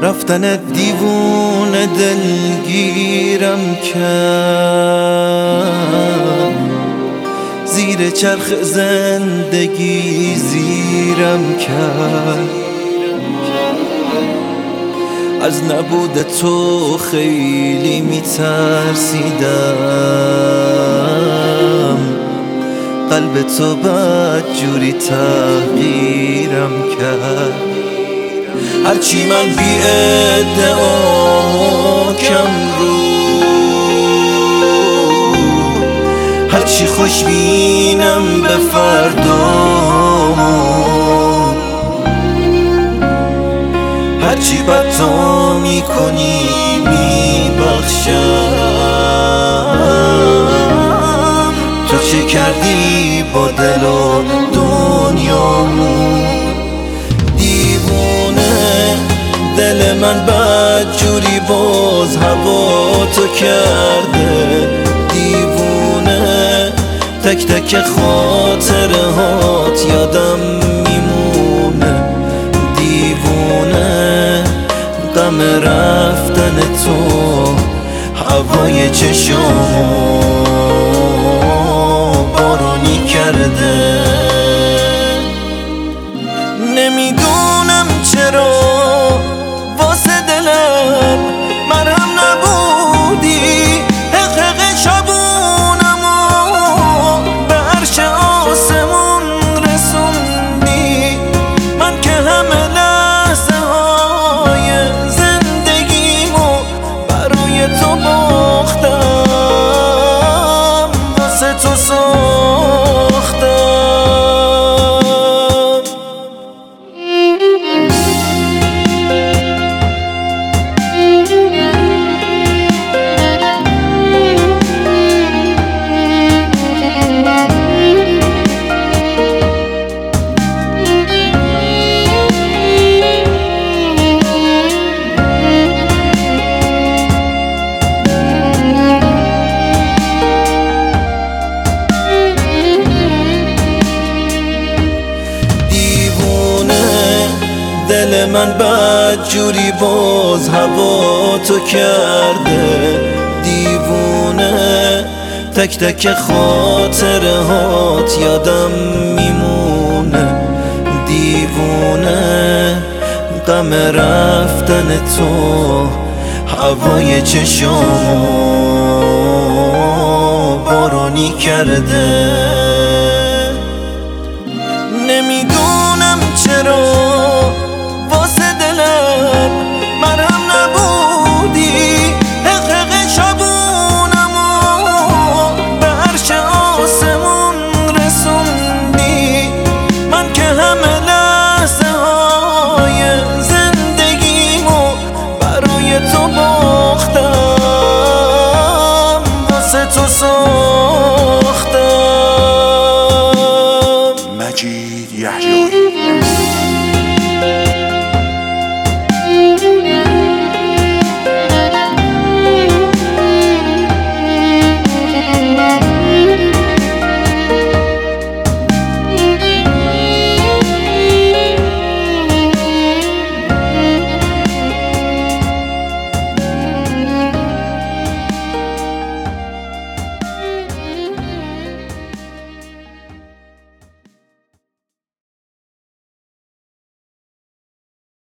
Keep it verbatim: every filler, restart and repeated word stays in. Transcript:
رفتن دیوونه دلگیرم کرد، زیر چرخ زندگی زیرم کرد. از نبود تو خیلی میترسیدم، قلب تو بدجوری تغییرم کرد. هرچی من بی ادعا کم رو، هرچی خوش بینم به فردا، هرچی بد تو میکنی میبخشم. تو چه کردی با دل و دنیامون؟ دیوونه دل من بدجوری باز هوا تو کرده. دیوونه تک تک خاطره هات یادم میمونه. دیوونه غم رفتن تو هوای چشامو بارونی کرده. نمیدونم چرا واسه دلم مرهم نبودی، حق حق شبونمو به عرش آسمون رسوندی. من که همه لحظه های زندگیمو برای تو باختم، واسه تو ساختم. دل من بدجوری باز هوا تو کرده. دیوونه تک تک خاطره هات یادم میمونه. دیوونه غم رفتن تو هوای چشامو بارونی کرده. نمیدونم چرا